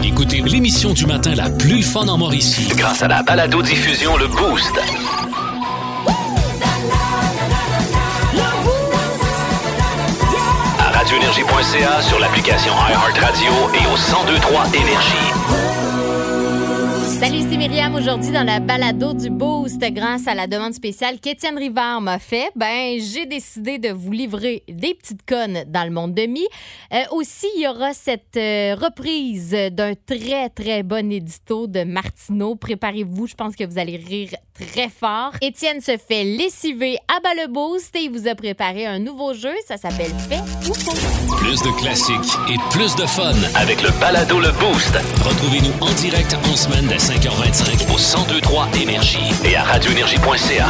Écoutez l'émission du matin la plus fun en Mauricie grâce à la balado-diffusion Le Boost. À radioénergie.ca, sur l'application iHeartRadio et au 1023 Énergie. Salut, c'est Myriam. Aujourd'hui, dans la balado du Boost, grâce à la demande spéciale qu'Étienne Rivard m'a fait, j'ai décidé de vous livrer des petites connes dans le monde de mi. Aussi, il y aura cette reprise d'un très, très bon édito de Martineau. Préparez-vous, je pense que vous allez rire très fort. Étienne se fait lessiver à bas le Boost et il vous a préparé un nouveau jeu. Ça s'appelle Fait ou Faux. Plus de classiques et plus de fun avec le balado Le Boost. Retrouvez-nous en direct en semaine dès 5h25 au 1023 Énergie et à radioénergie.ca.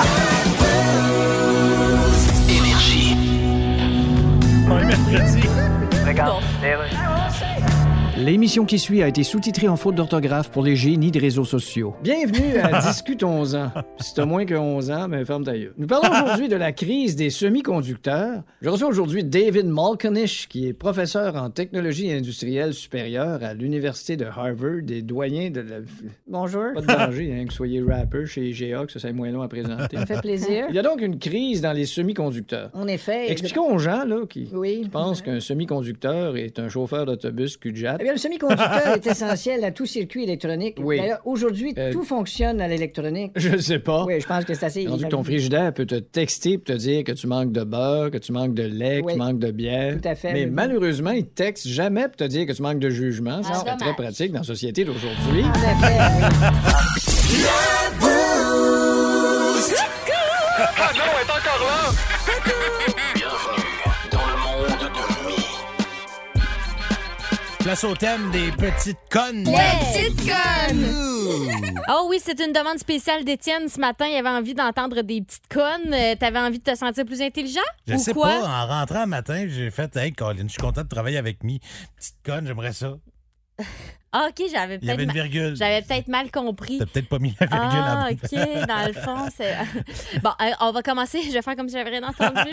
Énergie. On est mercredi. Regarde. L'émission qui suit a été sous-titrée en faute d'orthographe pour les génies des réseaux sociaux. Bienvenue à Discute-11 ans. Si t'as moins que 11 ans, ferme ta gueule. Nous parlons aujourd'hui de la crise des semi-conducteurs. Je reçois aujourd'hui David Malkonish, qui est professeur en technologie industrielle supérieure à l'Université de Harvard, des doyens de la... Bonjour. Pas de danger, que vous soyez rappeur chez IGA, que ça soit moins long à présenter. Ça fait plaisir. Il y a donc une crise dans les semi-conducteurs. En effet. Expliquons aux gens là, qui Oui. pensent qu'un semi-conducteur est un chauffeur d'autobus cul-de-jatte. Le semi-conducteur est essentiel à tout circuit électronique. Oui. D'ailleurs, aujourd'hui, tout fonctionne à l'électronique. Je sais pas. Oui, je pense que c'est assez... Rendu que ton frigidaire peut te texter pour te dire que tu manques de beurre, que tu manques de lait, que Oui. tu manques de bière. Tout à fait. Mais malheureusement, il te texte jamais pour te dire que tu manques de jugement. Ça serait dommage. très pratique dans la société d'aujourd'hui. En effet, oui. Ah non, elle est encore là! Bienvenue dans le monde de Mi. Place au thème des petites connes. Petite conne! Oh oui, c'est une demande spéciale d'Étienne. Ce matin, il avait envie d'entendre des petites connes. T'avais envie de te sentir plus intelligent? Je ou sais quoi? pas, en rentrant le matin, j'ai fait « Hey, Colin, je suis content de travailler avec Mi. Petite conne, j'aimerais ça. » Ah, OK, j'avais Il y avait une peut-être virgule. j'avais peut-être mal compris. T'as peut-être pas mis la virgule Ah, à OK, dans le fond, c'est... Bon, on va commencer. Je vais faire comme si j'avais rien entendu.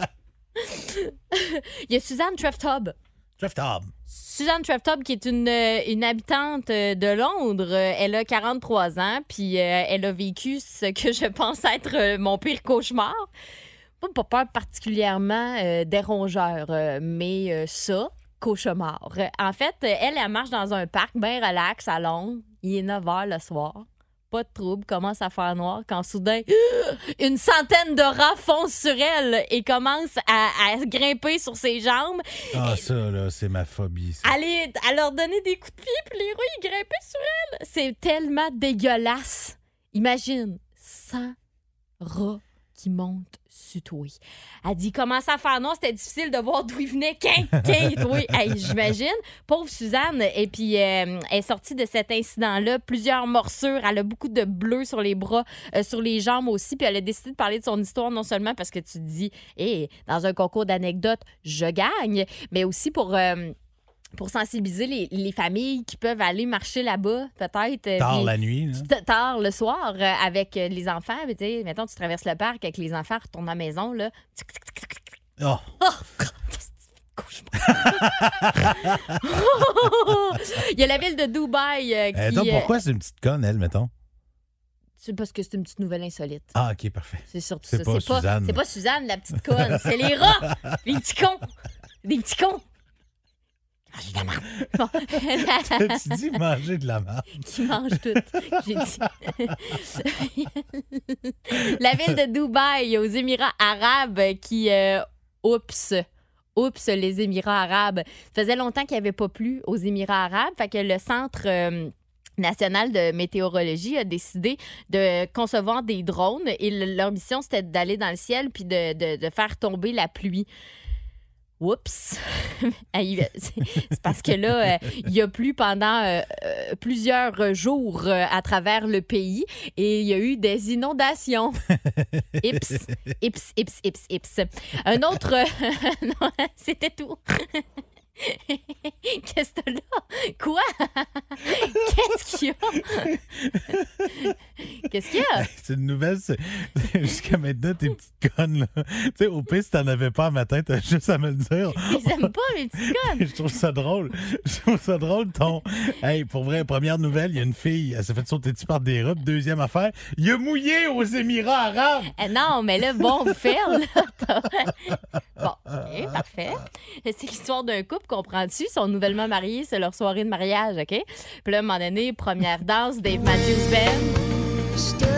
Il y a Suzanne Treftob. Treftob. Suzanne Treftob, qui est une habitante de Londres. Elle a 43 ans, puis elle a vécu ce que je pense être mon pire cauchemar. Pas peur particulièrement des rongeurs, mais ça, cauchemar. En fait, elle marche dans un parc bien relax à Londres. Il est 9 h le soir. Pas de trouble, commence à faire noir quand soudain, une centaine de rats foncent sur elle et commencent à grimper sur ses jambes. Ah, ça, là, c'est ma phobie. Ça. Aller à leur donner des coups de pied, puis les rats, ils grimpaient sur elle. C'est tellement dégueulasse. Imagine, 100 rats qui montent sur toi. Elle dit, commence à faire noir, c'était difficile de voir d'où il venait. Oui, hey, j'imagine. Pauvre Suzanne. Et puis, elle est sortie de cet incident-là. Plusieurs morsures. Elle a beaucoup de bleu sur les bras, sur les jambes aussi. Puis, elle a décidé de parler de son histoire, non seulement parce que tu te dis, hey, dans un concours d'anecdotes, je gagne, mais aussi pour sensibiliser les familles qui peuvent aller marcher là-bas, peut-être. Tard la nuit, là. Tard le soir, avec les enfants. Tu sais, mettons, tu traverses le parc avec les enfants, retournes à la maison, là. Oh. Il y a la ville de Dubaï qui... Attends, pourquoi c'est une petite conne, elle, mettons? C'est parce que c'est une petite nouvelle insolite. Ah, OK, parfait. C'est surtout C'est ça. pas Suzanne. C'est pas Suzanne, la petite conne. C'est les rats! Les petits cons! Des petits cons! Manger de la marde. Bon. Tu dis manger de la marde. Qui mange tout, j'ai dit. La ville de Dubaï, aux Émirats arabes, qui... oups, les Émirats arabes. Ça faisait longtemps qu'il n'y avait pas plu aux Émirats arabes. Fait que le Centre national de météorologie a décidé de concevoir des drones et leur mission, c'était d'aller dans le ciel puis de faire tomber la pluie. Oups! C'est parce que là, il y a plu pendant plusieurs jours à travers le pays et il y a eu des inondations. Ips. Un autre... non, c'était tout. Qu'est-ce que t'as là? Quoi? Qu'est-ce qu'il y a? Qu'est-ce qu'il y a? C'est une nouvelle, jusqu'à maintenant, tes petites connes, là. Tu sais, au pire, si t'en avais pas un matin, t'as juste à me le dire. Ils aiment pas, mes petites connes. Je trouve ça drôle. Ton. Hey, pour vrai, première nouvelle, il y a une fille, elle s'est fait sauter dessus par des robes. Deuxième affaire, il a mouillé aux Émirats arabes. Non, mais là, bon, faire, là. Bon, OK, parfait. C'est l'histoire d'un couple, comprends-tu? Ils sont nouvellement mariés, c'est leur soirée de mariage, OK? Puis là, à un moment donné, première danse, Dave Matthews Band.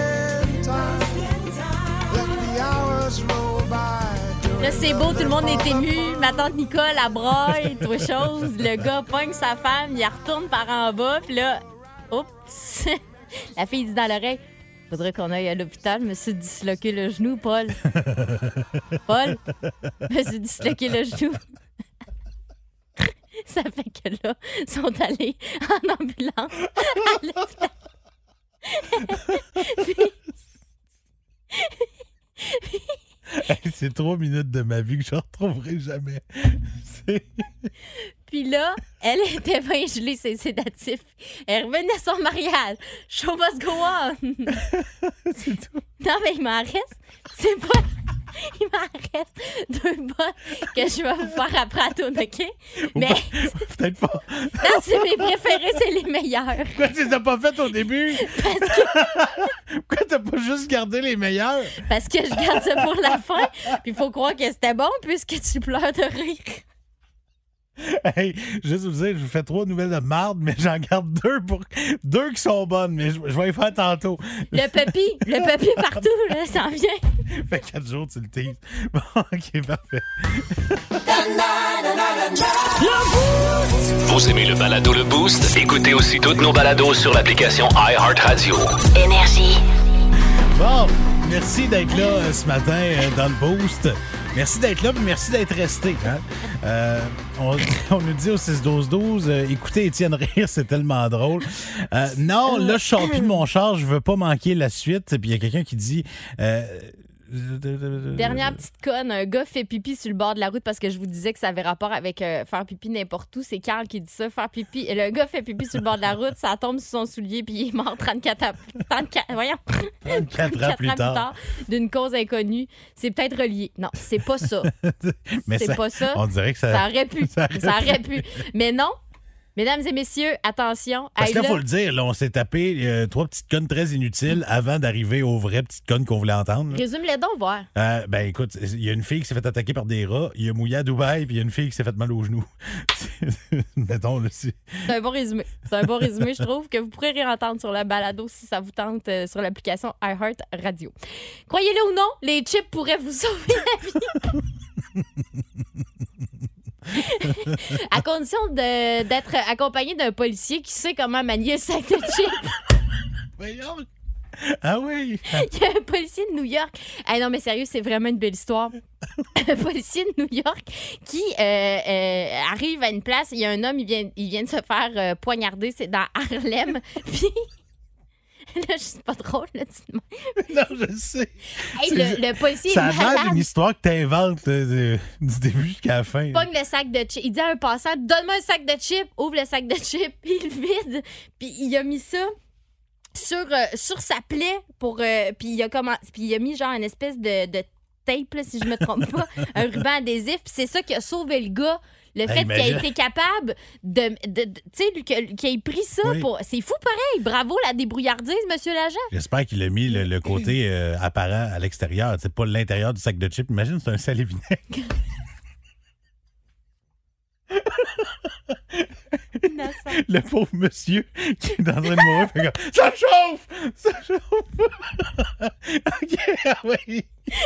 Là, c'est beau, tout le monde est ému. Ma tante Nicole, elle braille, tout chose. Le gars pogne sa femme, il retourne par en bas, puis là, oups! La fille dit dans l'oreille, faudrait qu'on aille à l'hôpital, me suis disloqué le genou, Paul. Paul, me suis disloqué le genou. Ça fait que là, ils sont allés en ambulance à l'hôpital. C'est 3 minutes de ma vie que je ne retrouverai jamais. Puis là, elle était bien gelée, ses sédatifs. Elle revenait à son mariage. Show must go on. C'est tout. Non, mais il m'en reste. C'est pas... Il m'en reste 2 bottes que je vais vous faire après à tourner, OK? Mais... Peut-être pas. Non, c'est mes préférés, c'est les meilleurs. Pourquoi tu les as pas faites au début? Pourquoi t'as pas juste gardé les meilleurs? Parce que je garde ça pour la fin. Puis il faut croire que c'était bon puisque tu pleures de rire. Hey, juste vous dire, je vous fais 3 nouvelles de marde, mais j'en garde 2 qui sont bonnes, mais je vais les faire tantôt. Le papy partout, là, ça en vient. Fait 4 jours, tu le teases. Bon, OK, parfait. Vous aimez le balado Le Boost? Écoutez aussi toutes nos balados sur l'application iHeartRadio. Énergie. Bon, merci d'être là ce matin dans le Boost. Merci d'être là, puis merci d'être resté. Hein? On nous dit au 6-12-12, écoutez Étienne rire, c'est tellement drôle. Non, là, je sors plus de mon char, je veux pas manquer la suite. Puis il y a quelqu'un qui dit... Dernière petite conne, un gars fait pipi sur le bord de la route parce que je vous disais que ça avait rapport avec faire pipi n'importe où. C'est Carl qui dit ça, faire pipi. Et le gars fait pipi sur le bord de la route, ça tombe sur son soulier puis il est mort 34 ans plus tard d'une cause inconnue. C'est peut-être relié. Non, c'est pas ça. Mais c'est pas ça. On dirait que ça aurait pu. Ça aurait pu. Mais non. Mesdames et messieurs, attention. Parce qu'il faut le dire, là, on s'est tapé 3 petites connes très inutiles avant d'arriver aux vraies petites connes qu'on voulait entendre. Résume-les donc, voir. Ben écoute, il y a une fille qui s'est fait attaquer par des rats, il y a mouillé à Dubaï, puis il y a une fille qui s'est fait mal au genou. Mettons, là, c'est un bon résumé. C'est un bon résumé, je trouve, que vous pourrez réentendre sur le balado si ça vous tente sur l'application iHeartRadio. Croyez-le ou non, les chips pourraient vous sauver la vie. À condition d'être accompagné d'un policier qui sait comment manier le sac de chips. Voyons. Ah oui! Il y a un policier de New York. Ah non, mais sérieux, c'est vraiment une belle histoire. Un policier de New York qui arrive à une place. Il y a un homme, il vient de se faire poignarder. C'est dans Harlem. Puis... Là, c'est pas drôle, là, dis-moi. Non, je sais. Hey, le policier ça est malade. a l'air d'une histoire que t'inventes du début jusqu'à la fin. Il pogne le sac de chips. Il dit à un passant, donne-moi un sac de chips. Ouvre le sac de chips, puis il le vide. Puis il a mis ça sur sa plaie pour... puis il a mis genre une espèce de tape, là, si je me trompe pas, un ruban adhésif. Puis c'est ça qui a sauvé le gars. Le fait qu'il ait été capable tu sais, qu'il ait pris ça pour... C'est fou pareil. Bravo la débrouillardise, monsieur l'agent. J'espère qu'il a mis le côté apparent à l'extérieur. C'est pas l'intérieur du sac de chips. Imagine, c'est un sel et vinaigre. Le pauvre monsieur qui est en train de mourir fait comme, ça chauffe! Ça chauffe! OK, ah oui!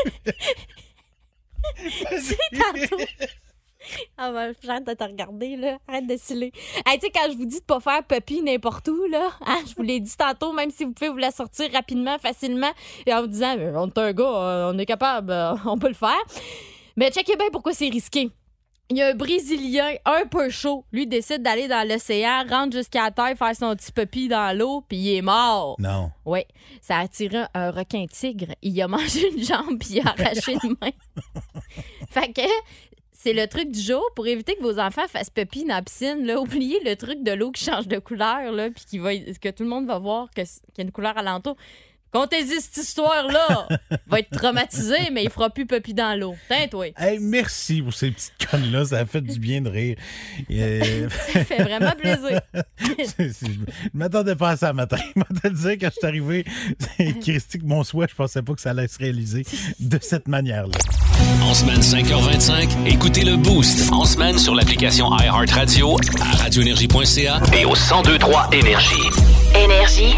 C'est tantôt. Ah ben, j'arrête de te regarder, là. Arrête de sciller. Hey, tu sais, quand je vous dis de pas faire puppy n'importe où, là, hein, je vous l'ai dit tantôt, même si vous pouvez vous la sortir rapidement, facilement, et en vous disant, on est un gars, on est capable, on peut le faire. Mais checkez bien pourquoi c'est risqué. Il y a un Brésilien un peu chaud. Lui décide d'aller dans l'océan, rentre jusqu'à la terre, faire son petit puppy dans l'eau, puis il est mort. Non. Oui. Ça a attiré un requin-tigre. Il a mangé une jambe, puis il a arraché une main. Fait que... C'est le truc du jour. Pour éviter que vos enfants fassent puppy dans la piscine, là, oubliez le truc de l'eau qui change de couleur, là, puis que tout le monde va voir qu'il y a une couleur alentour. Contez-y cette histoire-là. Il va être traumatisé, mais il fera plus pipi dans l'eau. Tiens, toi. Hey, merci pour ces petites connes-là. Ça a fait du bien de rire. Ça fait vraiment plaisir. Je m'attendais pas à ça matin. Je m'attendais à dire quand je suis arrivé, Christy, que mon souhait, je pensais pas que ça allait se réaliser de cette manière-là. En semaine 5h25, écoutez le Boost. En semaine sur l'application iHeartRadio, à radioénergie.ca et au 1023 Énergie. Énergie.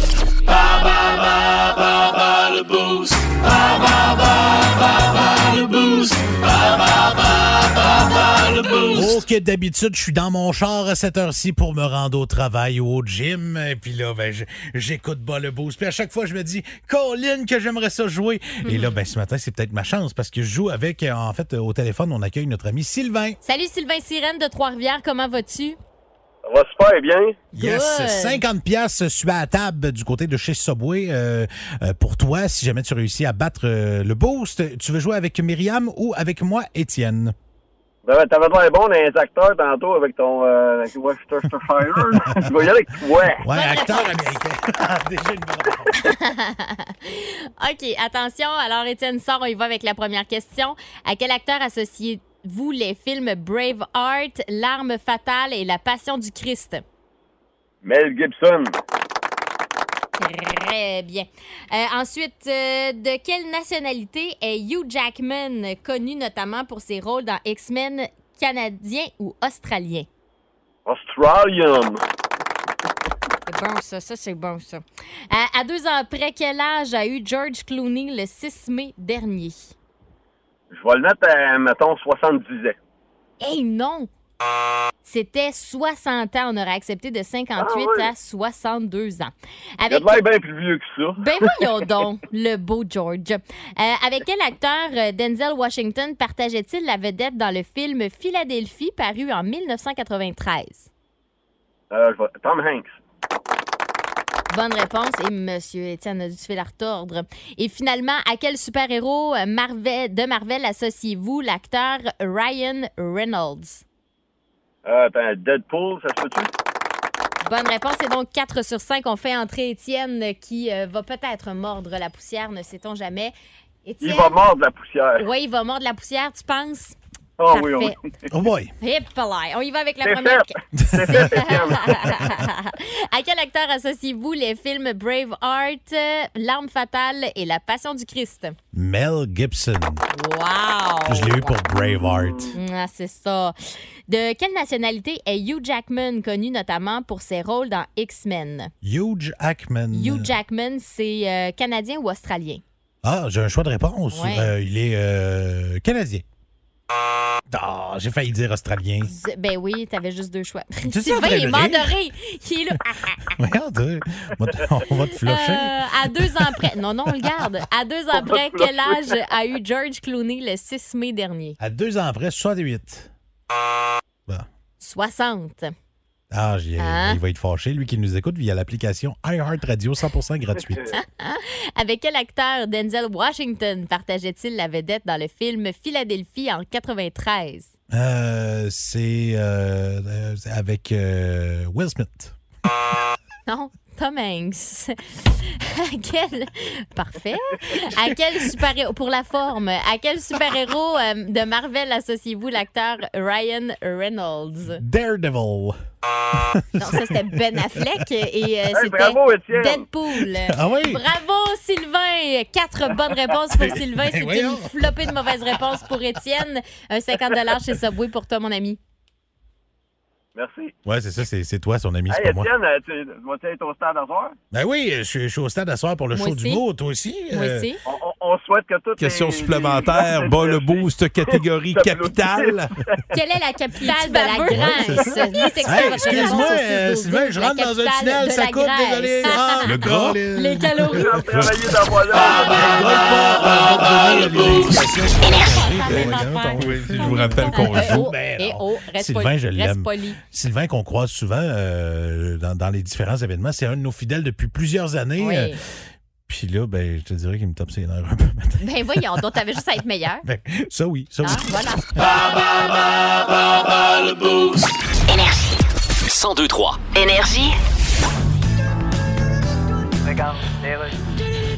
Le Boost. Le Boost. Le Boost. Ok, d'habitude, je suis dans mon char à cette heure-ci pour me rendre au travail ou au gym. Et puis là, ben, j'écoute bas le Boost. Puis à chaque fois, je me dis, Colin, que j'aimerais ça jouer. Et là, ben, ce matin, c'est peut-être ma chance parce que je joue avec, en fait, au téléphone, on accueille notre ami Sylvain. Salut Sylvain Sirène de Trois-Rivières, comment vas-tu? Ça va super bien. Yes, Good. 50$ sur la table du côté de chez Subway pour toi, si jamais tu réussis à battre le Boost. Tu veux jouer avec Myriam ou avec moi, Étienne? Ben, t'avais l'air bon dans les acteurs tantôt avec ton Worcestershire. Je vais y aller avec toi. Ouais, acteur américain. Déjà une bonne réponse. OK, attention. Alors, Étienne sort, on y va avec la première question. À quel acteur associez-vous les films Braveheart, L'Arme fatale et La Passion du Christ? Mel Gibson. Très bien. Ensuite, de quelle nationalité est Hugh Jackman, connu notamment pour ses rôles dans X-Men, canadien ou australien? Australian. C'est bon, ça c'est bon, ça. À 2 ans après, quel âge a eu George Clooney le 6 mai dernier? Je vais le mettre à, mettons, 70 ans. Hey, non! C'était 60 ans. On aurait accepté de 58 à 62 ans. Il a l'air bien plus vieux que ça. Ben voyons donc, le beau George. Avec quel acteur Denzel Washington partageait-il la vedette dans le film Philadelphie, paru en 1993? Tom Hanks. Bonne réponse. Et Monsieur Étienne a dû se faire la retordre. Et finalement, à quel super-héros de Marvel associez-vous l'acteur Ryan Reynolds? Deadpool, ça se peut-tu? Bonne réponse. C'est donc 4 sur 5. On fait entrer Étienne qui va peut-être mordre la poussière, ne sait-on jamais. Étienne... Il va mordre la poussière. Oui, il va mordre la poussière, tu penses? Oh oui, oui. Oh boy. On y va avec la C'est première. C'est fait, Étienne. À quel acteur associez-vous les films Braveheart, L'Arme fatale et La Passion du Christ? Mel Gibson. Wow! Je l'ai eu pour Braveheart. Ah, c'est ça. De quelle nationalité est Hugh Jackman, connu notamment pour ses rôles dans X-Men? Hugh Jackman. Hugh Jackman, c'est canadien ou australien? Ah, j'ai un choix de réponse. Ouais. Il est canadien. Ah, j'ai failli dire australien. Ben oui, t'avais juste 2 choix. ça, Sylvain, il est mort rire. de rire. Il est là. Regarde, on va te flusher. À 2 ans près. Non, on le garde. À 2 ans près, quel âge a eu George Clooney le 6 mai dernier? À 2 ans après, 68. Bon. 60. Ah, Hein? il va être fâché, lui qui nous écoute via l'application iHeartRadio 100% gratuite. Avec quel acteur Denzel Washington partageait-il la vedette dans le film Philadelphie en 93? C'est avec Will Smith. Non, Tom Hanks. Parfait. À quel super-héros, pour la forme, à quel super-héros de Marvel associez-vous l'acteur Ryan Reynolds? Daredevil. Non, ça c'était Ben Affleck et c'était bravo, Étienne. Deadpool. Ah oui? Bravo Sylvain! 4 bonnes réponses pour Sylvain. C'est voyons. une flopée de mauvaises réponses pour Étienne. Un 50$ chez Subway pour toi, mon ami. Merci. Ouais, c'est ça, c'est toi, son ami, c'est Hey, pas moi. Étienne, tu vas-tu être au stade à soir? Ben oui, je suis au stade à soir pour le Moi show aussi. d'humour, toi aussi. Moi aussi. On souhaite que toutes Question les- supplémentaire, les- bas le boost, catégorie capitale. Quelle est la capitale de la Ouais, Grèce? c'est ça. Ni texto Hey, votre excuse-moi, réponse au 6-12-12. Sylvain, je La rentre dans un capitale tunnel, de ça la coupe, Grèce. désolé. Ah, Le gras. Les calories. J'ai travaillé dans moi Je vous rappelle qu'on joue. Ben Et non. oh, reste Sylvain, poli. je Reste l'aime. poli. Sylvain, qu'on croise souvent dans les différents événements, c'est un de nos fidèles depuis plusieurs années. Oui. Puis là, ben, je te dirais qu'il me tape ses nerfs un peu maintenant. Ben voyons, donc t'avais juste à être meilleur. Ben, ça oui, ça oui. Ah, voilà. Le Boost. Énergie. 1023. Énergie. Regarde, les rues.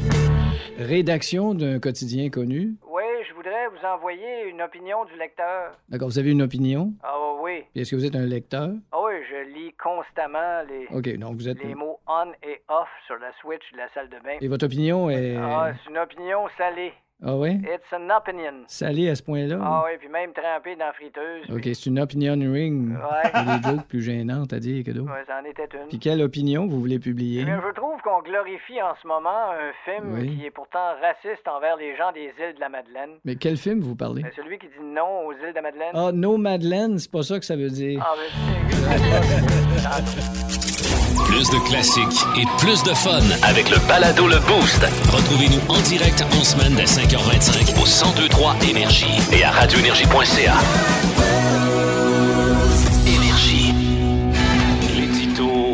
Rédaction d'un quotidien connu. Oui, je voudrais vous envoyer une opinion du lecteur. D'accord, vous avez une opinion? Ah oui. Puis est-ce que vous êtes un lecteur? Ah oui, je lis constamment OK, donc vous êtes... les mots on et off sur la switch de la salle de bain. Et votre opinion est... Ah, c'est une opinion salée. Ah oui? It's an opinion. Salé à ce point-là? Ah oui, puis même trempée dans la friteuse. OK, puis- c'est une opinion ring. Ouais. Il y a des jokes plus gênantes à dire que d'autres. Ouais, c'en était une. Puis quelle opinion vous voulez publier? Eh bien, je trouve qu'on glorifie en ce moment un film Oui. qui est pourtant raciste envers les gens des îles de la Madeleine. Mais quel film vous parlez? Ben, celui qui dit non aux îles de la Madeleine. Ah, No Madeleine, c'est pas ça que ça veut dire. Ah, ben, Plus de classiques et plus de fun avec le balado Le Boost. Retrouvez-nous en direct en semaine dès 5h25 au 1023 Énergie et à radioénergie.ca. Énergie. L'édito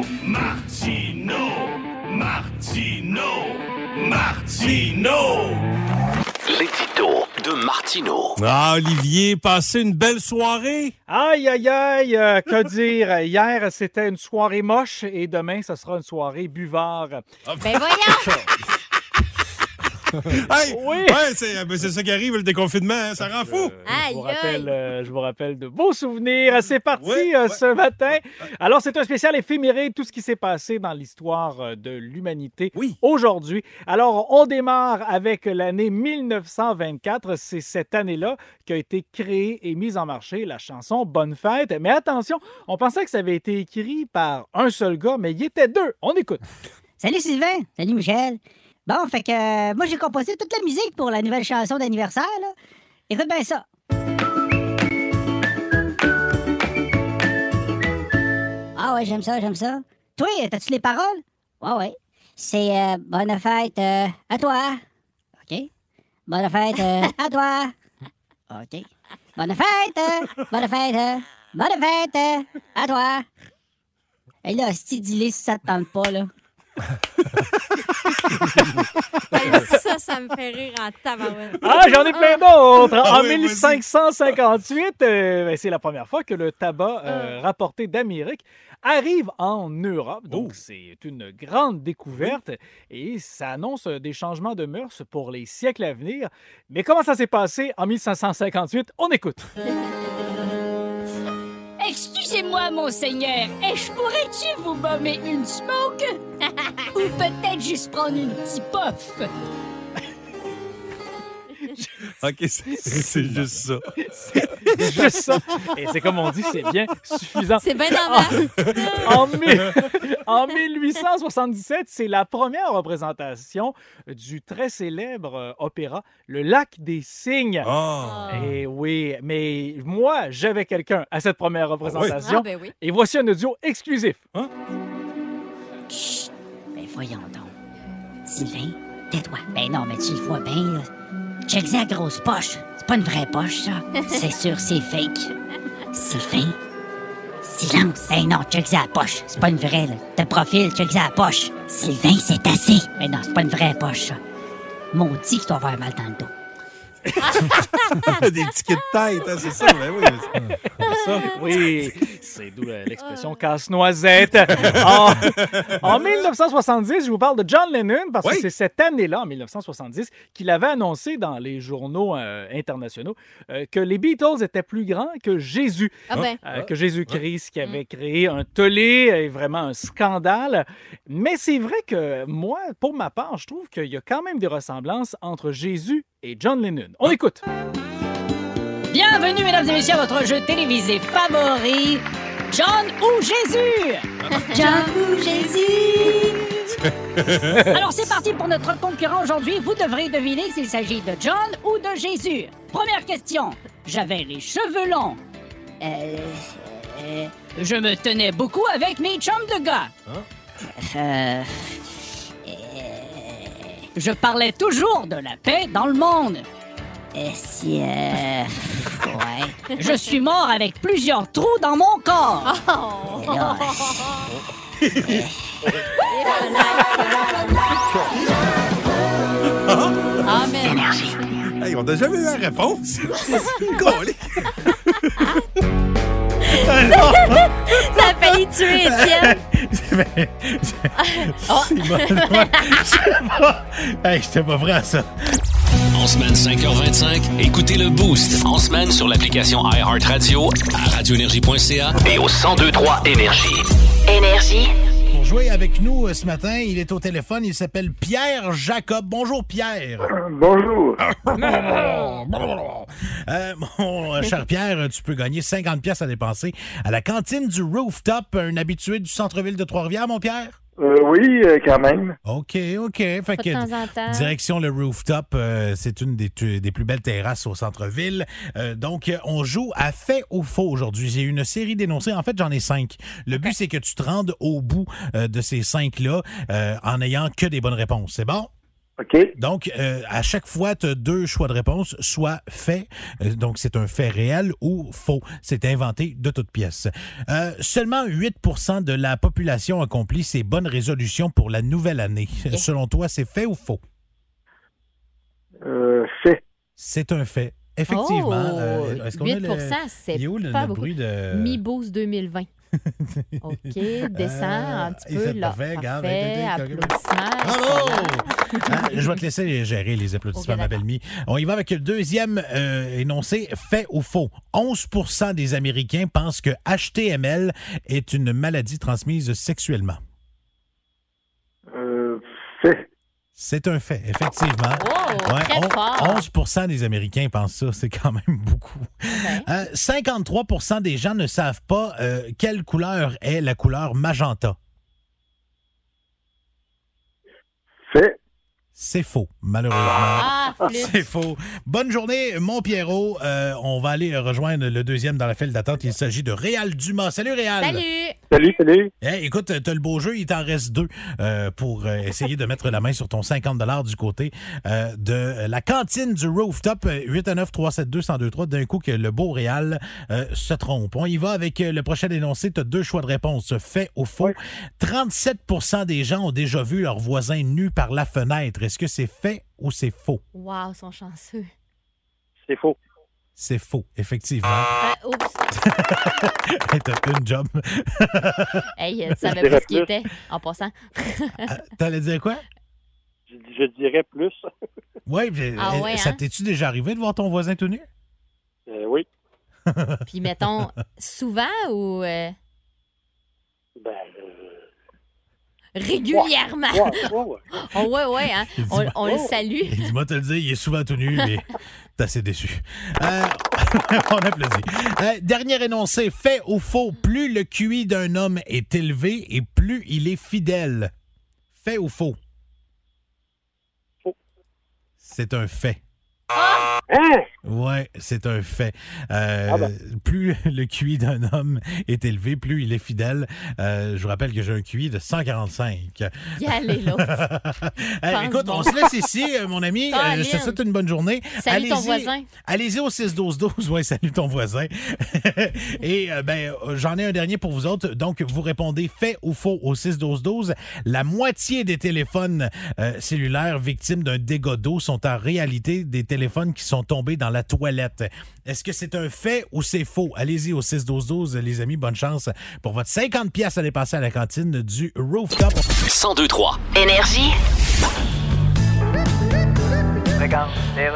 Martino. L'édito de Martino. Ah, Olivier, passez une belle soirée. Aïe, aïe, aïe, que dire? Hier, c'était une soirée moche et demain, ce sera une soirée buvard. Ben voyons! Hey, Oui. ouais, c'est ça qui arrive, le déconfinement, hein, ça rend fou. Aïe, Je vous rappelle de beaux souvenirs. C'est parti Oui, ce matin. Alors, c'est un spécial éphéméré, tout ce qui s'est passé dans l'histoire de l'humanité aujourd'hui. Alors, on démarre avec l'année 1924. C'est cette année-là qu'a été créée et mise en marché la chanson Bonne fête. Mais attention, on pensait que ça avait été écrit par un seul gars, mais il y était deux. On écoute. Salut Sylvain. Salut Michel. Bon, fait que moi, j'ai composé toute la musique pour la nouvelle chanson d'anniversaire, là. Écoute bien ça. Ah ouais, j'aime ça, j'aime ça. Toi, t'as-tu les paroles? Ouais. C'est bonne fête à toi. OK. Bonne fête à toi. OK. Bonne fête à toi. Et là, si dis-les si ça te tente pas, là. Ça me fait rire en tabarouette. Ah, j'en ai plein d'autres. Ah En oui, 1558, c'est la première fois que le tabac rapporté d'Amérique arrive en Europe. Donc, c'est une grande découverte et ça annonce des changements de mœurs pour les siècles à venir. Mais comment ça s'est passé en 1558? On écoute. Excusez-moi, monseigneur, je pourrais-tu vous bomber une smoke? Ou peut-être juste prendre une petite puff? OK, c'est juste ça. C'est juste ça. Et c'est comme on dit, c'est bien suffisant. C'est bien dans En 1877, c'est la première représentation du très célèbre opéra Le Lac des Cygnes. Et oui, mais moi, j'avais quelqu'un à cette première représentation. Ah, ben oui. Et voici un audio exclusif. Chut! Ben voyons donc. Sylvain, tais-toi. Ben non, mais tu le vois bien, là. Check la grosse poche. C'est pas une vraie poche, ça. C'est sûr, c'est fake. Sylvain, silence. Ben non, check la poche. C'est pas une vraie, là. De profil, check la poche. Sylvain, c'est assez. Ben non, c'est pas une vraie poche, ça. Maudit que tu vas avoir mal dans le dos. Des tickets de tête, hein, c'est ça. Ben oui, Ça, oui, c'est d'où l'expression casse-noisette. En 1970, je vous parle de John Lennon parce que c'est cette année-là, en 1970, qu'il avait annoncé dans les journaux internationaux que les Beatles étaient plus grands que Jésus. Que Jésus-Christ qui avait créé un tollé et vraiment un scandale. Mais c'est vrai que moi, pour ma part, je trouve qu'il y a quand même des ressemblances entre Jésus et John Lennon. On écoute. Bienvenue, mesdames et messieurs, à votre jeu télévisé favori, John ou Jésus? John ou Jésus? Alors, c'est parti pour notre concurrent aujourd'hui. Vous devrez deviner s'il s'agit de John ou de Jésus. Première question. J'avais les cheveux longs. Je me tenais beaucoup avec mes chums de gars. Je parlais toujours de la paix dans le monde. Ouais. Je suis mort avec plusieurs trous dans mon corps. Amen. Hey, on n'a jamais eu la réponse. Ça a failli tuer Étienne. Hey, j'étais pas prêt à ça. En semaine 5h25, écoutez le Boost. En semaine sur l'application iHeartRadio, à radioénergie.ca et au 1023 Énergie. Énergie. Pour jouer avec nous ce matin, il est au téléphone. Il s'appelle Pierre Jacob. Bonjour, Pierre. Bonjour. Mon cher Pierre, tu peux gagner 50$ à dépenser à la cantine du Rooftop, un habitué du centre-ville de Trois-Rivières, mon Pierre? Oui, quand même. OK. Fait que de temps en temps. direction le Rooftop, c'est une des plus belles terrasses au centre-ville. Donc, on joue à fait ou faux aujourd'hui. J'ai une série d'énoncés. En fait, j'en ai 5. Le but, c'est que tu te rendes au bout de ces 5-là en n'ayant que des bonnes réponses. C'est bon? OK. Donc, à chaque fois, tu as 2 choix de réponse, soit fait, donc c'est un fait réel, ou faux. C'est inventé de toutes pièces. Seulement 8% de la population accomplit ses bonnes résolutions pour la nouvelle année. Okay. Selon toi, c'est fait ou faux? Fait. C'est un fait. Effectivement. Oh, Est-ce qu'on 8%, a c'est il est où le pas beaucoup. bruit de... Mi-Boost 2020. OK, descend un petit peu. c'est Là, parfait, regarde. parfait, applaudissements. Bravo! excellent. Je vais te laisser gérer les applaudissements, ma belle Mie. On y va avec le deuxième énoncé, fait ou faux. 11% des Américains pensent que HTML est une maladie transmise sexuellement. Fait. C'est un fait, effectivement. Oh, très fort. 11% des Américains pensent ça, c'est quand même beaucoup. Okay. 53% des gens ne savent pas quelle couleur est la couleur magenta. Fait. C'est faux, malheureusement. Ah, flûte. C'est faux. Bonne journée, mon Pierrot. On va aller rejoindre le deuxième dans la file d'attente. Il s'agit de Réal Dumas. Salut, Réal. Salut. Salut. Hey, écoute, t'as le beau jeu. Il t'en reste 2 pour essayer de mettre la main sur ton 50$ du côté de la cantine du Rooftop. 819-372-1023. D'un coup que le beau Réal se trompe. On y va avec le prochain énoncé. T'as 2 choix de réponse, fait ou faux. Ouais. 37% des gens ont déjà vu leur voisin nu par la fenêtre. Est-ce que c'est fait ou c'est faux? Wow, ils sont chanceux. C'est faux. C'est faux, effectivement. Oups. Hey, t'as une job. Hey, tu savais pas ce qu'il était, en passant. T'allais dire quoi? Je dirais plus. Oui, ça hein? t'es-tu déjà arrivé de voir ton voisin tout nu? Oui. Puis, mettons, souvent ou... régulièrement. Ouais. Ouais, hein? On le salue. Dis-moi te le dire, il est souvent tout nu, mais t'es assez déçu. On applaudit. Dernier énoncé, fait ou faux, plus le QI d'un homme est élevé et plus il est fidèle. Fait ou faux? Faux. C'est un fait. Hein? Ouais, c'est un fait. Ben. Plus le QI d'un homme est élevé, plus il est fidèle. Je vous rappelle que j'ai un QI de 145. Y aller, l'autre. Écoute, on se laisse ici, mon ami. Je te souhaite une bonne journée. Salut ton voisin. Allez-y au 6-12-12. Ouais, salut ton voisin. Et j'en ai un dernier pour vous autres. Donc, vous répondez fait ou faux au 6-12-12. La moitié des téléphones cellulaires victimes d'un dégât d'eau sont en réalité des téléphones qui sont tombés dans la toilette. Est-ce que c'est un fait ou c'est faux? Allez-y au 6-12-12, les amis. Bonne chance pour votre 50$ à dépasser à la cantine du Rooftop. 1023. Énergie. Regarde,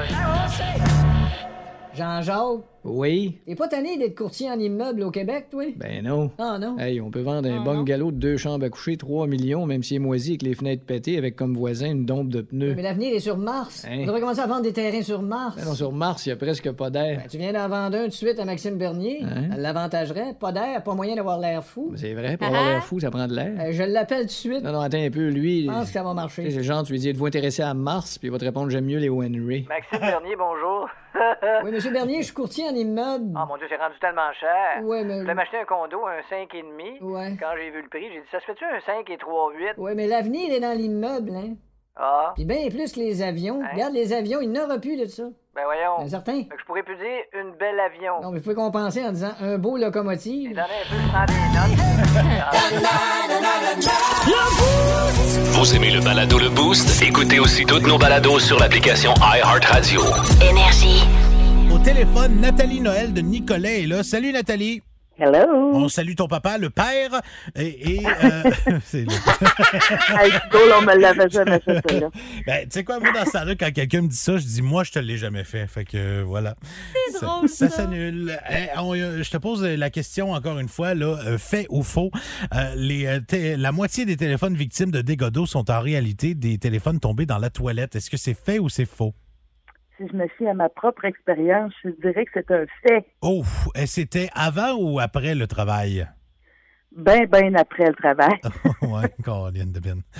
Jean-Jacques? Oui. T'es pas tanné d'être courtier en immeuble au Québec, toi? Ben non. Ah non? Hey, on peut vendre un Ah, bungalow de 2 chambres à coucher, 3 millions, même s'il est moisi avec les fenêtres pétées, avec comme voisin une dompe de pneus. Mais l'avenir est sur Mars. Hein? On devrait commencer à vendre des terrains sur Mars. Ben non, sur Mars, il y a presque pas d'air. Ben, tu viens d'en vendre un tout de suite à Maxime Bernier. Hein? Elle l'avantagerait. Pas d'air, pas moyen d'avoir l'air fou. Ben, c'est vrai, pour avoir l'air fou, ça prend de l'air. Je l'appelle tout de suite. Non, attends un peu, lui. Je pense que ça va marcher. C'est le genre, tu lui dis, êtes-vous intéressé à Mars, puis il va te répondre, j'aime mieux les Henry. Maxime Bernier, bonjour. Oui, monsieur Bernier, je suis courtier en immeuble. Oh mon Dieu, c'est rendu tellement cher. Ouais, mais... Je voulais m'acheter un condo, un 5,5. Ouais. Quand j'ai vu le prix, j'ai dit, ça se fait-tu un 5 et 3,8? Ouais, mais l'avenir est dans l'immeuble, hein. Ah, Puis bien plus que les avions. Hein? Regarde, les avions, il n'aura plus de ça. ben voyons. Ben, certain. Fait que je pourrais plus dire une belle avion. Non, mais vous pouvez compenser en disant un beau locomotive. J'en ai un peu, je prends des notes. Vous aimez le balado Le Boost? Écoutez aussi toutes nos balados sur l'application iHeartRadio. Énergie. Au téléphone, Nathalie Noël de Nicolet est là. Salut, Nathalie. Hello. On salue ton papa, le père, et c'est lui. Hey, c'est drôle, on me l'avait jamais fait, ça, là. Ben, tu sais quoi, moi, dans ce temps-là, quand quelqu'un me dit ça, je dis, moi, je te l'ai jamais fait. Fait que, voilà. C'est drôle, ça. Ça s'annule. Je te pose la question, encore une fois, là, fait ou faux. La moitié des téléphones victimes de dégâts d'eau sont en réalité des téléphones tombés dans la toilette. Est-ce que c'est fait ou c'est faux? Si je me fie à ma propre expérience, je dirais que c'est un fait. Oh, c'était avant ou après le travail? Ben après le travail. Oui, Caroline de Bin.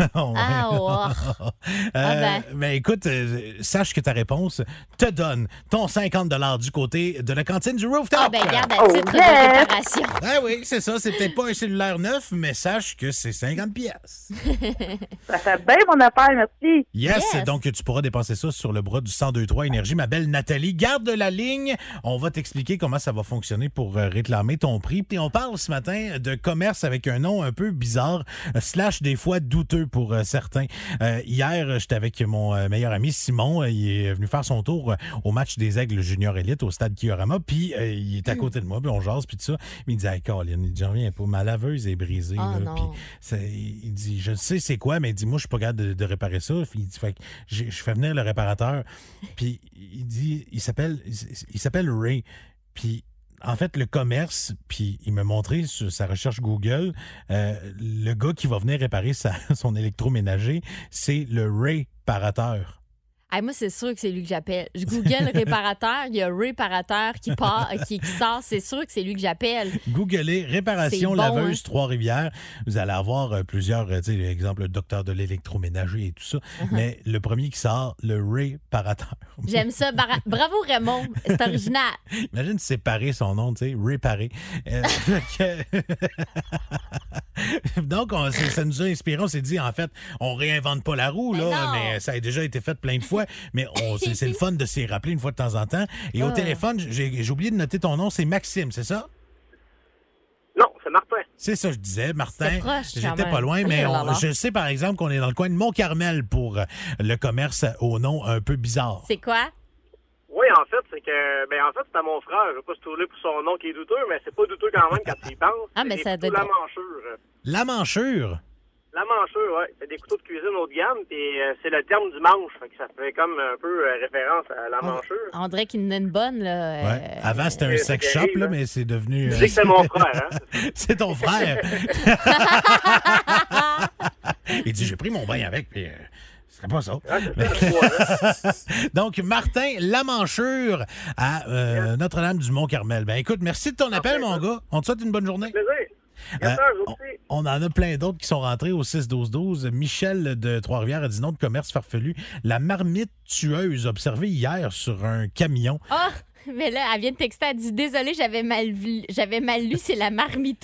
Mais écoute, sache que ta réponse te donne ton 50 $ du côté de la cantine du Rooftop. Ah, ben garde à titre de réparation. Ah oui, c'est ça. C'est peut-être pas un cellulaire neuf, mais sache que c'est 50 pièces. Ça fait bien mon affaire, merci. Yes, donc tu pourras dépenser ça sur le bras du 1023 Énergie. Ma belle Nathalie, garde la ligne. On va t'expliquer comment ça va fonctionner pour réclamer ton prix. Puis on parle ce matin de commerce avec un nom un peu bizarre, / des fois douteux pour certains. Hier, j'étais avec mon meilleur ami Simon. Il est venu faire son tour au match des Aigles Junior Elite au stade Kiorama. Puis il est à côté de moi, puis on jase, puis tout ça. Il me dit, hey, Caroline, j'en reviens pas. Ma laveuse est brisée. Il dit, je sais c'est quoi, mais il dit, moi, je suis pas capable de réparer ça. Puis il dit, fait que je fais venir le réparateur. Puis il dit, il s'appelle Ray. Puis en fait, le commerce, puis il m'a montré sur sa recherche Google, le gars qui va venir réparer son électroménager, c'est le réparateur. Hey, moi, c'est sûr que c'est lui que j'appelle. Je google réparateur, il y a réparateur qui sort, c'est sûr que c'est lui que j'appelle. Googlez réparation laveuse Trois-Rivières. Vous allez avoir plusieurs, exemple, le docteur de l'électroménager et tout ça. Mais le premier qui sort, le réparateur. J'aime ça. Bravo, Raymond. C'est original. Imagine séparer son nom, tu sais, réparer. Donc, ça nous a inspiré. On s'est dit, en fait, on réinvente pas la roue, là, mais ça a déjà été fait plein de fois. Mais c'est le fun de s'y rappeler une fois de temps en temps. Et au téléphone, j'ai oublié de noter ton nom, c'est Maxime, c'est ça? Non, c'est Martin. C'est ça, je disais, Martin. J'étais pas loin, mais je sais par exemple qu'on est dans le coin de Mont-Carmel pour le commerce au nom un peu bizarre. C'est quoi? Oui, en fait, c'est que, c'était à mon frère. Je ne vais pas se tourner pour son nom qui est douteux, mais c'est pas douteux quand même quand tu y penses. Ah, mais ça doit être... La manchure. La manchure? La manchure, oui. C'est des couteaux de cuisine haut de gamme, puis c'est le terme du manche. Fait que ça fait comme un peu référence à la manchure. On dirait qu'il en a une bonne, là. Ouais. Avant, c'était un sex shop, là, mais c'est devenu... Tu sais que c'est mon frère, hein? C'est ton frère. Il dit, j'ai pris mon bain avec, puis... C'était pas ça. Donc, Martin Lamanchure à Notre-Dame-du-Mont-Carmel. Ben écoute, merci de ton appel, mon gars. On te souhaite une bonne journée. On en a plein d'autres qui sont rentrés au 6-12-12. Michel de Trois-Rivières a dit nom de commerce farfelu. La marmite tueuse observée hier sur un camion. Ah! Mais là, elle vient de texter, elle dit « Désolée, j'avais mal lu, c'est la marmiteuse. »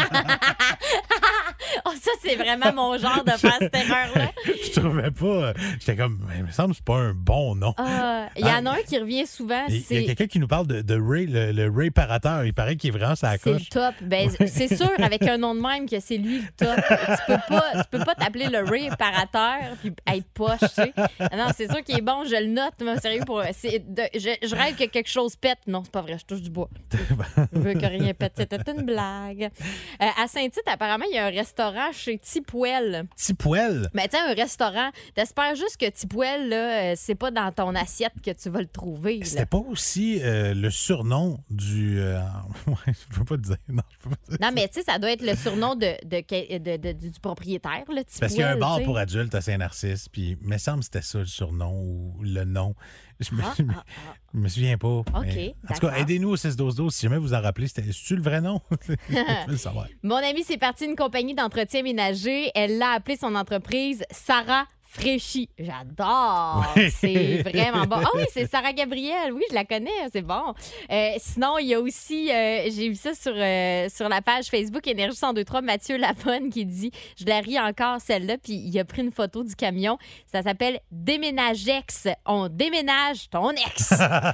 Oh, ça, c'est vraiment mon genre de faire cette erreur-là. Je trouvais pas... J'étais comme... Il me semble que c'est pas un bon nom. Il y en a un qui revient souvent, Il y a quelqu'un qui nous parle de Ray, le réparateur. Il paraît qu'il est vraiment sa coche. C'est le top. Ben, c'est sûr, avec un nom de même, que c'est lui le top. Tu peux pas t'appeler le réparateur puis être poche, tu sais. Non, c'est sûr qu'il est bon, je le note, mais sérieux, je rêve que quelque chose pète. Non, c'est pas vrai, je touche du bois. Je veux que rien pète. C'était une blague. À Saint-Tite, apparemment, il y a un restaurant chez Tipouel. Tipouel? Mais tu sais, un restaurant, t'espères juste que Tipouel, là, c'est pas dans ton assiette que tu vas le trouver. C'était pas aussi le surnom du... je peux pas te dire. Non, mais tu sais, ça doit être le surnom du propriétaire, là, Tipouel. Parce qu'il y a un bar pour adultes à Saint-Narcisse, puis il me semble que c'était ça le surnom ou le nom. Je me souviens pas. OK, mais, en tout cas, aidez-nous au 6-12-12 si jamais vous en rappelez. C'est-tu le vrai nom? Je veux le savoir. Mon ami, c'est parti d'une compagnie d'entretien ménager. Elle l'a appelé son entreprise Sarah Fraîchie. J'adore! Oui. C'est vraiment bon. Ah oui, c'est Sarah Gabrielle. Oui, je la connais. C'est bon. Sinon, il y a aussi, j'ai vu ça sur la page Facebook Énergie 1023, Mathieu Laponne qui dit, je la ris encore celle-là, puis il a pris une photo du camion. Ça s'appelle Déménagex. On déménage ton ex.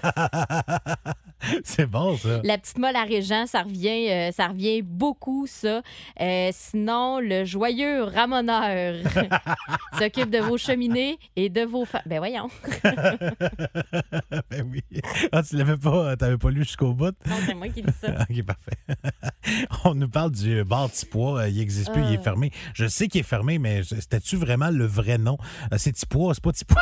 C'est bon, ça. La petite molle à Régent, ça revient beaucoup, ça. Sinon, le joyeux ramoneur s'occupe de vos cheminées et de vos femmes. Ben voyons. Ben oui. Ah, tu t'avais pas lu jusqu'au bout? Non, c'est moi qui dis ça. OK, parfait. On nous parle du bar Tipois. Il n'existe plus, il est fermé. Je sais qu'il est fermé, mais c'était-tu vraiment le vrai nom? C'est Tipois, c'est pas Tipois.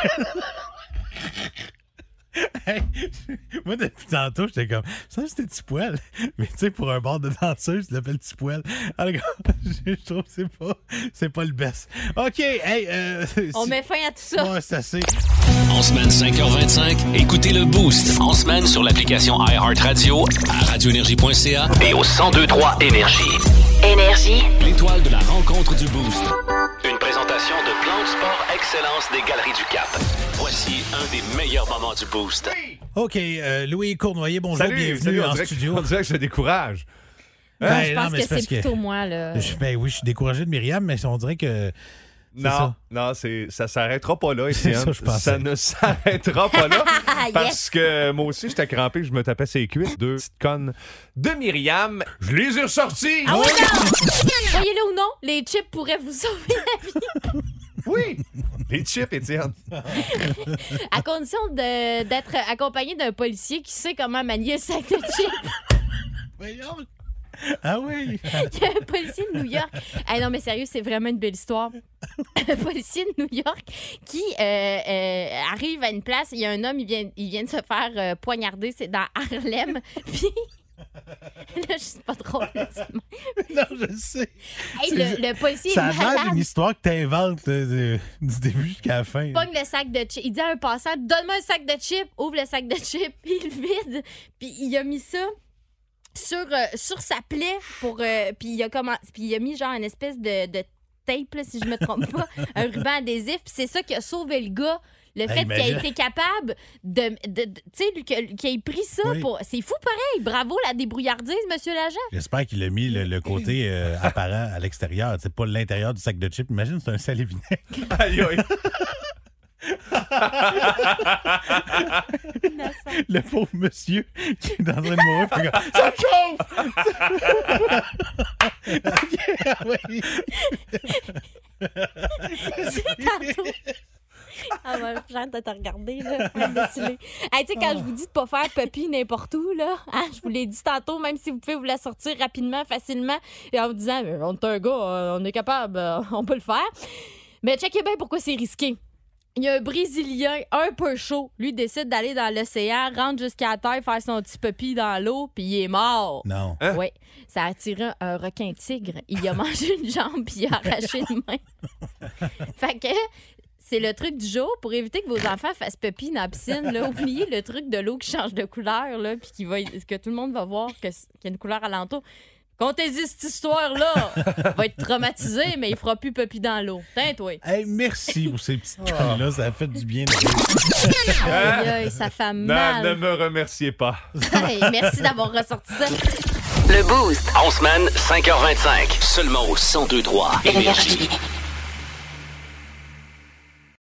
Hey, moi, depuis tantôt, j'étais comme, ça, c'était Tipoil. Mais tu sais, pour un bar de danseuse, tu l'appelles Tipoil. Alors, je trouve que c'est pas le best. OK, hey. On met fin à tout ça. Ouais, c'est assez. En semaine 5h25, écoutez le Boost. En semaine sur l'application iHeartRadio, à radioénergie.ca et au 1023 Énergie. Énergie. L'étoile de la rencontre du Boost. Une présentation de Plan de Sport Excellence des Galeries du Cap. Voici un des meilleurs moments du Boost. OK, Louis Cournoyer, bonjour, bienvenue en studio. On dirait que je te décourage. Je pense que c'est plutôt moi, là. Ben oui, je suis découragé de Myriam, mais on dirait que... Non, ça s'arrêtera pas là, Étienne. C'est ça, je pensais. Ça ne s'arrêtera pas là. Parce que moi aussi, j'étais crampé, je me tapais ses cuisses. 2 petites connes de Myriam. Je les ai ressorties! Ah oui, non! Voyez-le ou non, les chips pourraient vous sauver la vie. Oui! Les chips, Étienne. À condition d'être accompagné d'un policier qui sait comment manier le sac de chips. Voyons! Ah oui! Il y a un policier de New York. Ah non, mais sérieux, c'est vraiment une belle histoire. Un policier de New York qui arrive à une place. Il y a un homme, il vient de se faire poignarder. C'est dans Harlem. Puis... Là, c'est pas drôle. Non, je sais. Hey, le policier ça est a l'air malade. d'une histoire que t'inventes du début jusqu'à la fin. Pogne le sac de chips. Il dit à un passant, donne-moi un sac de chips. Ouvre le sac de chips, puis il le vide. Puis il a mis ça sur sa plaie pour puis il a mis genre une espèce de tape là, si je me trompe pas, un ruban adhésif, puis c'est ça qui a sauvé le gars. Le fait qu'il a été capable de tu sais, qu'il ait pris ça oui. pour... C'est fou pareil. Bravo la débrouillardise, monsieur l'agent. J'espère qu'il a mis le côté apparent à l'extérieur. C'est pas l'intérieur du sac de chips. Imagine, c'est un sel et vinaigre. Aïe, aïe. Le pauvre monsieur qui est en train de mourir. Ça chauffe! Okay, tantôt. Ah ouais, j'ai hâte de te regarder, là. Hey, tu sais, quand je vous dis de pas faire puppy n'importe où, là, hein, je vous l'ai dit tantôt, même si vous pouvez vous la sortir rapidement, facilement, et en vous disant, on est un gars, on est capable, on peut le faire. Mais checkez bien pourquoi c'est risqué. Il y a un Brésilien un peu chaud. Lui décide d'aller dans l'océan, rentre jusqu'à la terre, faire son petit puppy dans l'eau, puis il est mort. Non. Hein? Oui. Ça a attiré un requin-tigre. Il a mangé une jambe, puis il a arraché une main. Fait que... C'est le truc du jour pour éviter que vos enfants fassent puppy dans la piscine. Là. Oubliez le truc de l'eau qui change de couleur, là, puis que tout le monde va voir qu'il y a une couleur alentour. Contez-y cette histoire-là. Il va être traumatisé, mais il fera plus puppy dans l'eau. Tiens, toi. Hey, merci pour ces petites connes-là. Ça a fait du bien. Aïe, aïe, ça fait mal. Non, ne me remerciez pas. Hey, merci d'avoir ressorti ça. Le Boost. En semaine, 5h25. Seulement au 1023 Énergie.